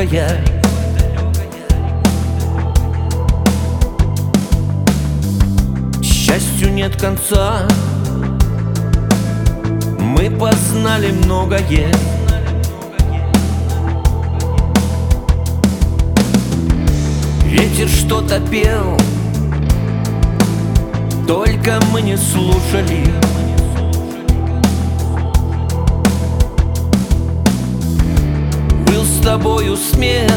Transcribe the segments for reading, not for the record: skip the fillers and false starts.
далекая. Счастью нет конца, мы познали многое. Ветер что-то пел, только мы не слушали. Был с тобою смел,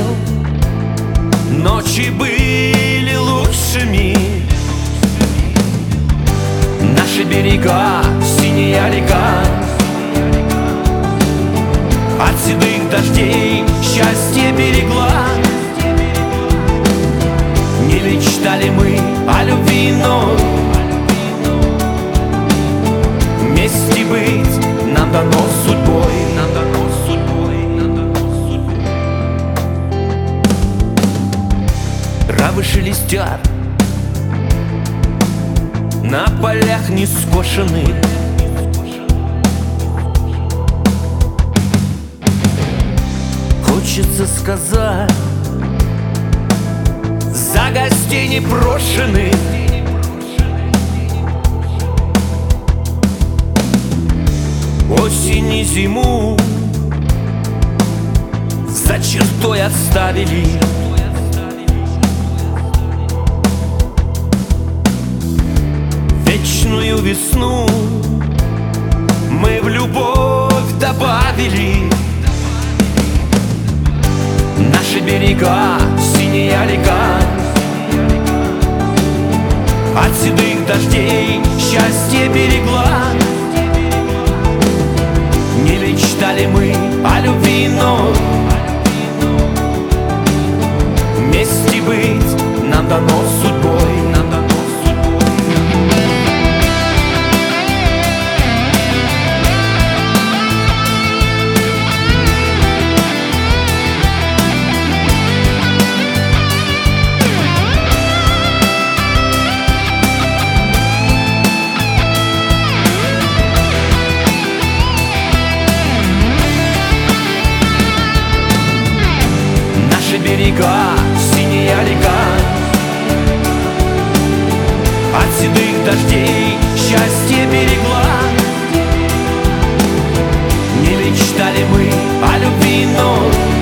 ночи были лучшими. Наши берега, синяя река, от седых дождей счастье берегла. Не мечтали мы о любви, но вместе быть нам дано судьбой. Травы шелестят, на полях не скошены. Хочется сказать, за гостей непрошенных. Осень и зиму за чертой оставили. Вечную весну мы в любовь добавили. Наши берега, синяя река, от седых дождей счастье берегла. Не мечтали мы о любви, но вместе быть нам дано судьбой. Берега, синяя река, от седых дождей счастье берегла. Не мечтали мы о любви, но